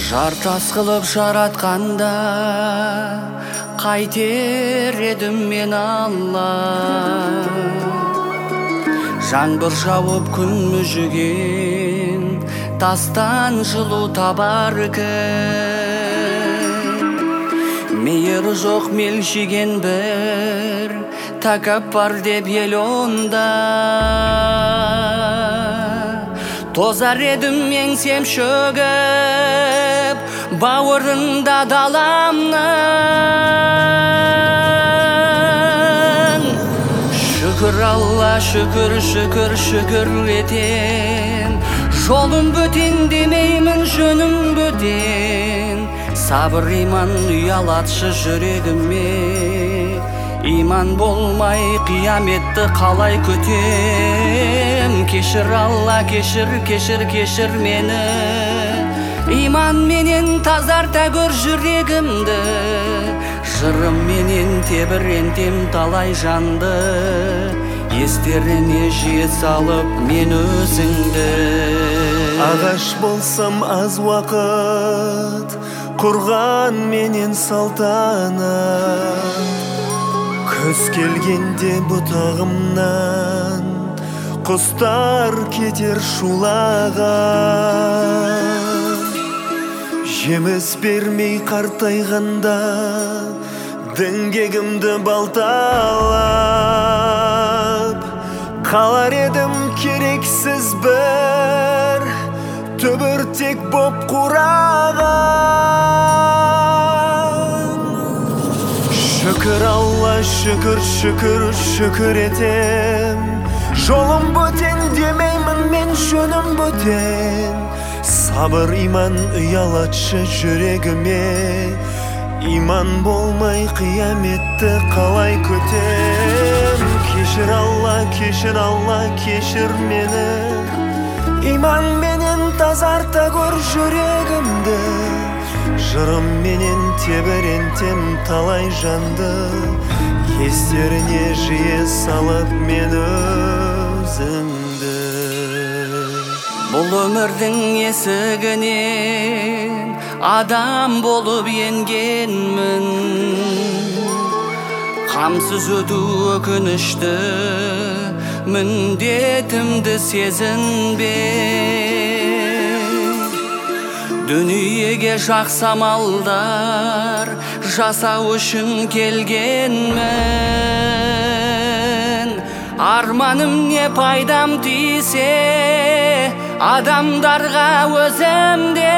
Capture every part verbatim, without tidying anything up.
Жартас қылып жаратқанда қайтер едім мен Алла. Жаңбыр жауып күн мүжіген тастан жылу табар кім? Мейірі жоқ мелшиген бір тәкаппар деп ел онда. Тозар едім еңсем шөгіп бауырында даламның. Шүкір Алла, шүкір, шүкір, шүкір етем. Жолым бөтен демеймін, жөнім бөтен. Сабыр иман ұялатшы жүрегіме. Иман болмай қияметті қалай көтем? Кешір Алла, кешір, кешір, кешір мені. Иман менен тазарта көр жүрегімді. Жырым менен тебірентем талай жанды. Естеріне жиі салып мен өзіңді. Ағаш болсам аз уақыт, құрған менен салтанат. Күз келгенде бұтағымнан құстар кетер шулаған. Жеміс бермей қартайғанда діңгегімді балталап. Қалар едім керексіз бір түбіртек боп қураған. Шүкір Алла, шүкір, шүкір, шүкір етем. Жолым бөтен демеймін мен, жөнім бөтен. Сабыр иман ұялатшы жүрегіме. Иман болмай қияметті қалай көтем? Кешір Алла, кешір Алла, кешір мені. Иман менен тазарта көр жүрегімді. Жырым менен тебірентем талай жанды. Естеріне жиі салып мен өзіңді. Бұл өмірдің есігінен адам болып енгенмін. Қамсыз өту өкінішті, міндетімді сезінбе. Дүниеге жақсы амалдар жасау үшін келгенмін. Арманым не пайдам тисе адамдарға өзімде.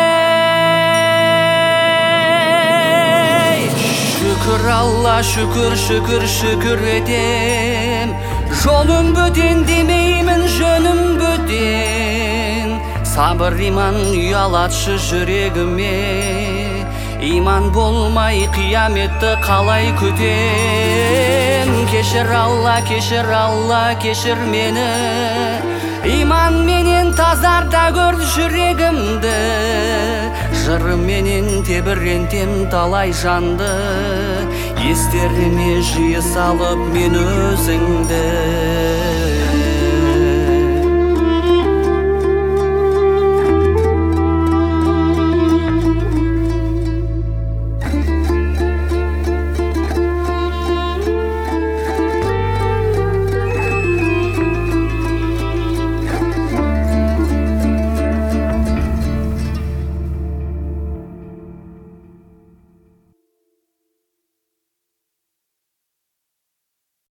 Шүкір Алла, шүкір, шүкір, шүкір етем. Жолым бөтен демеймін, жөнім бөтен. Сабыр иман ұялатшы жүрегіме. Иман болмай қияметті қалай көтем? Кешір Алла, кешір Алла, кешір мені. Иман менен тазарта көр жүрегімді. Жырым менен тебірентем талай жанды. Естеріне жиі салып мен өзіңді.